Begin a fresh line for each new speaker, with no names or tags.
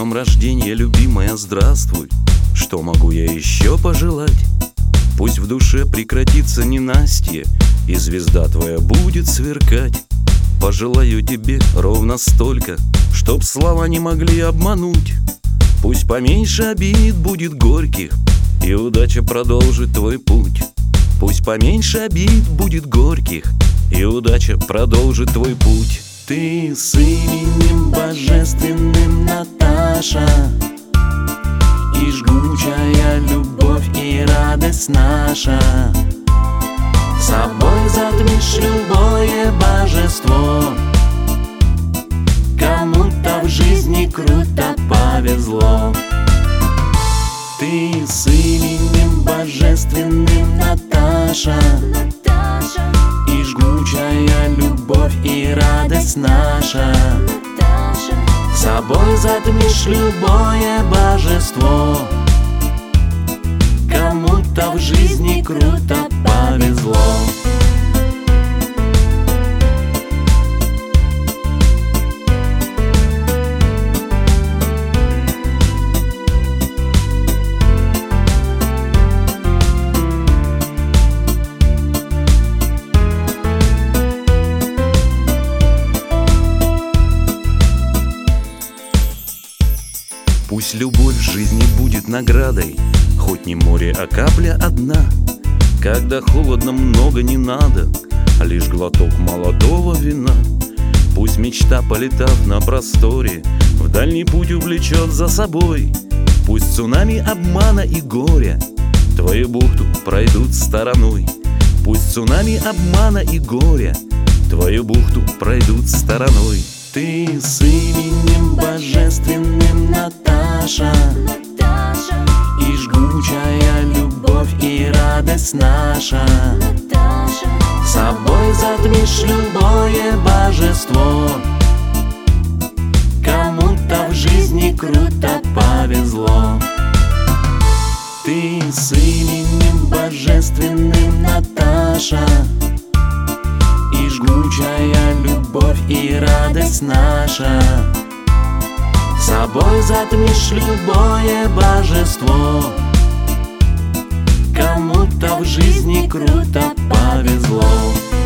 днем рождения, любимая, здравствуй. Что могу я еще пожелать? Пусть в душе прекратится ненастье, и звезда твоя будет сверкать. Пожелаю тебе ровно столько, чтоб слова не могли обмануть. Пусть поменьше обид будет горьких, и удача продолжит твой путь. Пусть поменьше обид будет горьких, и удача продолжит твой путь. Ты с именем божественным, Наташа, и жгучая любовь, и радость наша. Собой затмишь любое божество. Кому-то в жизни круто повезло. Ты с именем божественным, Наташа, и жгучая любовь, и радость наша. Собой затмишь любое божество. Кому-то в жизни круто повезло. Пусть любовь в жизни будет наградой, хоть не море, а капля одна. Когда холодно, много не надо, а лишь глоток молодого вина. Пусть мечта, полетав на просторе, в дальний путь увлечет за собой. Пусть цунами обмана и горя твою бухту пройдут стороной. Пусть цунами обмана и горя твою бухту пройдут стороной. Ты с именем божественным, Наташа, и жгучая любовь, и радость наша. Собой затмишь любое божество. Кому-то в жизни круто повезло. Ты с именем божественным, Наташа, и жгучая любовь, и радость наша. Собой затмишь любое божество. Кому-то в жизни круто повезло.